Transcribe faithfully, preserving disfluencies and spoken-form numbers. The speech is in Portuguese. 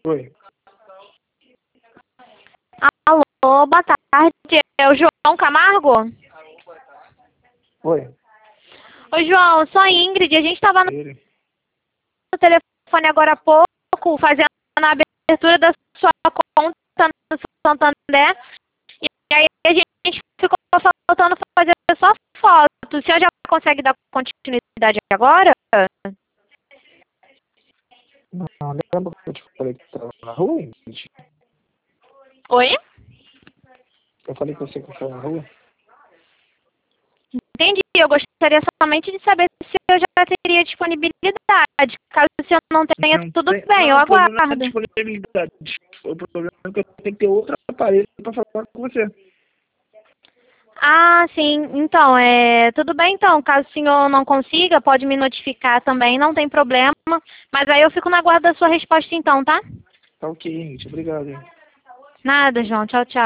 Oi. Alô, boa tarde. É o João Camargo? Oi. Oi, João, sou a Ingrid. A gente estava no Ele. telefone agora há pouco, fazendo a abertura da sua conta no Santander. E aí a gente ficou faltando fazer só foto. O senhor já consegue dar continuidade agora? Não, lembra que eu te falei que estava na rua, Ingrid? Oi? Eu falei com você que eu estava na rua? Entendi. Eu gostaria somente de saber se eu já teria disponibilidade. Caso o senhor não tenha, Não tudo tem, bem, eu não, o problema não é a aguardo. disponibilidade. O problema é que eu tenho que ter outro aparelho para falar com você. Ah, sim. Então, é, tudo bem então. Caso o senhor não consiga, pode me notificar também, não tem problema. Mas aí eu fico na guarda da sua resposta então, tá? Tá ok, Ingrid. Obrigado, hein? Nada, João. Tchau, tchau.